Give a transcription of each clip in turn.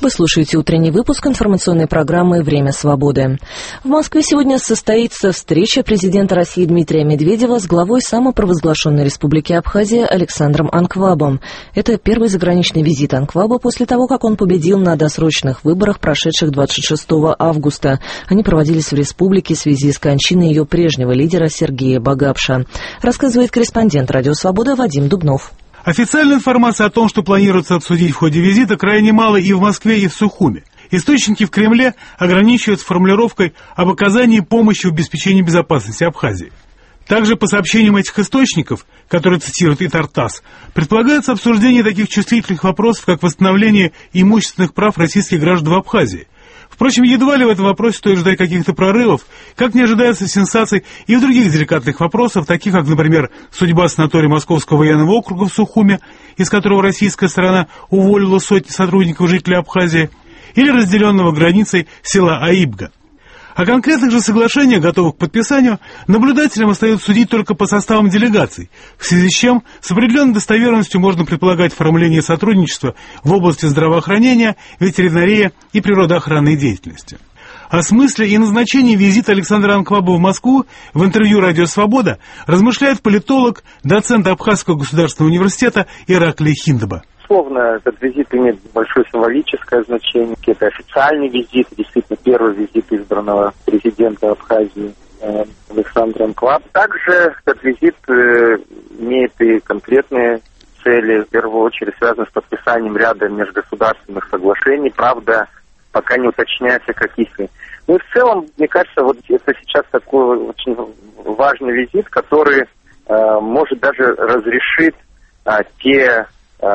Вы слушаете утренний выпуск информационной программы «Время свободы». В Москве сегодня состоится встреча президента России Дмитрия Медведева с главой самопровозглашенной Республики Абхазия Александром Анквабом. Это первый заграничный визит Анкваба после того, как он победил на досрочных выборах, прошедших 26 августа. Они проводились в республике в связи с кончиной ее прежнего лидера Сергея Багапша. Рассказывает корреспондент «Радио Свобода» Вадим Дубнов. Официальной информации о том, что планируется обсудить в ходе визита, крайне мало и в Москве, и в Сухуми. Источники в Кремле ограничиваются формулировкой об оказании помощи в обеспечении безопасности Абхазии. Также по сообщениям этих источников, которые цитирует и ТАСС, предполагается обсуждение таких чувствительных вопросов, как восстановление имущественных прав российских граждан в Абхазии. Впрочем, едва ли в этом вопросе стоит ждать каких-то прорывов, как не ожидается сенсаций и в других деликатных вопросах, таких как, например, судьба санатория Московского военного округа в Сухуме, из которого российская сторона уволила сотни сотрудников жителей Абхазии, или разделенного границей села Аибга. О конкретных же соглашениях, готовых к подписанию, наблюдателям остается судить только по составам делегаций, в связи с чем с определенной достоверностью можно предполагать оформление сотрудничества в области здравоохранения, ветеринарии и природоохранной деятельности. О смысле и назначении визита Александра Анкваба в Москву в интервью «Радио Свобода» размышляет политолог, доцент Абхазского государственного университета Ираклий Хиндба. Безусловно, этот визит имеет большое символическое значение. Это официальный визит, действительно первый визит избранного президента Абхазии Александра Анкваба. Также этот визит имеет и конкретные цели, в первую очередь связаны с подписанием ряда межгосударственных соглашений, правда, пока не уточняется каких. Ну и в целом, мне кажется, вот это сейчас такой очень важный визит, который может даже разрешить те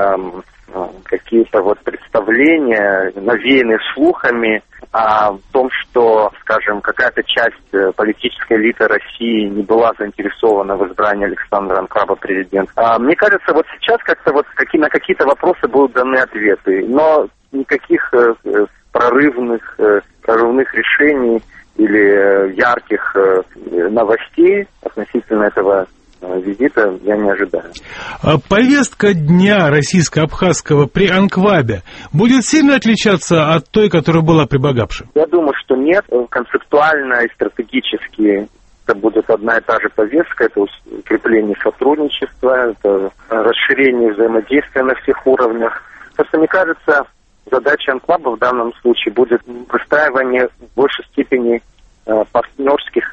какие-то вот представления, навеянные слухами о том, что, скажем, какая-то часть политической элиты России не была заинтересована в избрании Александра Анкваба президентом. Мне кажется, вот сейчас как-то вот на какие-то вопросы будут даны ответы, но никаких прорывных решений или ярких новостей относительно этого визита я не ожидаю. Повестка дня российско-абхазского при Анквабе будет сильно отличаться от той, которая была при Багапше? Я думаю, что нет. Концептуально и стратегически это будет одна и та же повестка. Это укрепление сотрудничества, это расширение взаимодействия на всех уровнях. Просто, мне кажется, задача Анкваба в данном случае будет выстраивание в большей степени партнерских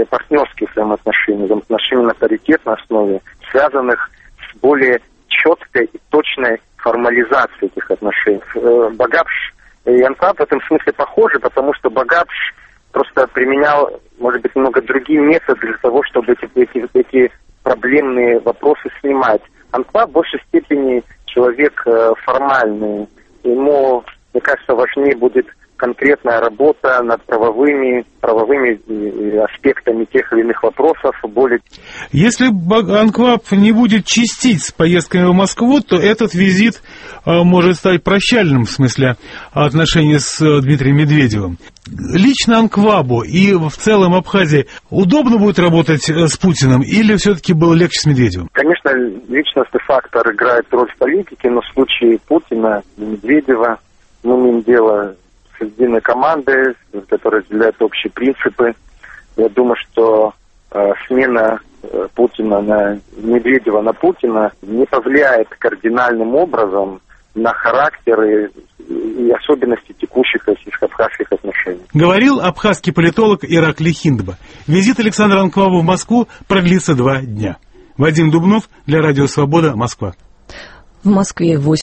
взаимоотношений на паритетной основе, связанных с более четкой и точной формализацией этих отношений. Багапш и Анкваб в этом смысле похожи, потому что Багапш просто применял, может быть, немного другие методы для того, чтобы эти проблемные вопросы снимать. Анкваб в большей степени человек формальный. Ему, мне кажется, важнее будет конкретная работа над правовыми аспектами тех или иных вопросов. Если Анкваб не будет чистить с поездками в Москву, то этот визит может стать прощальным в смысле отношений с Дмитрием Медведевым. Лично Анквабу и в целом Абхазии удобно будет работать с Путиным или все-таки было легче с Медведевым? Конечно, личностный фактор играет роль в политике, но в случае Путина и Медведева мы имеем дело с единой командой, которая разделяет общие принципы. Я думаю, что смена Путина на Медведева на Путина не повлияет кардинальным образом на характер и особенности текущих российско-абхазских отношений. Говорил абхазский политолог Ираклий Хиндба. Визит Александра Анкваба в Москву продлится 2 дня. Вадим Дубнов для Радио Свобода, Москва. В Москве 8.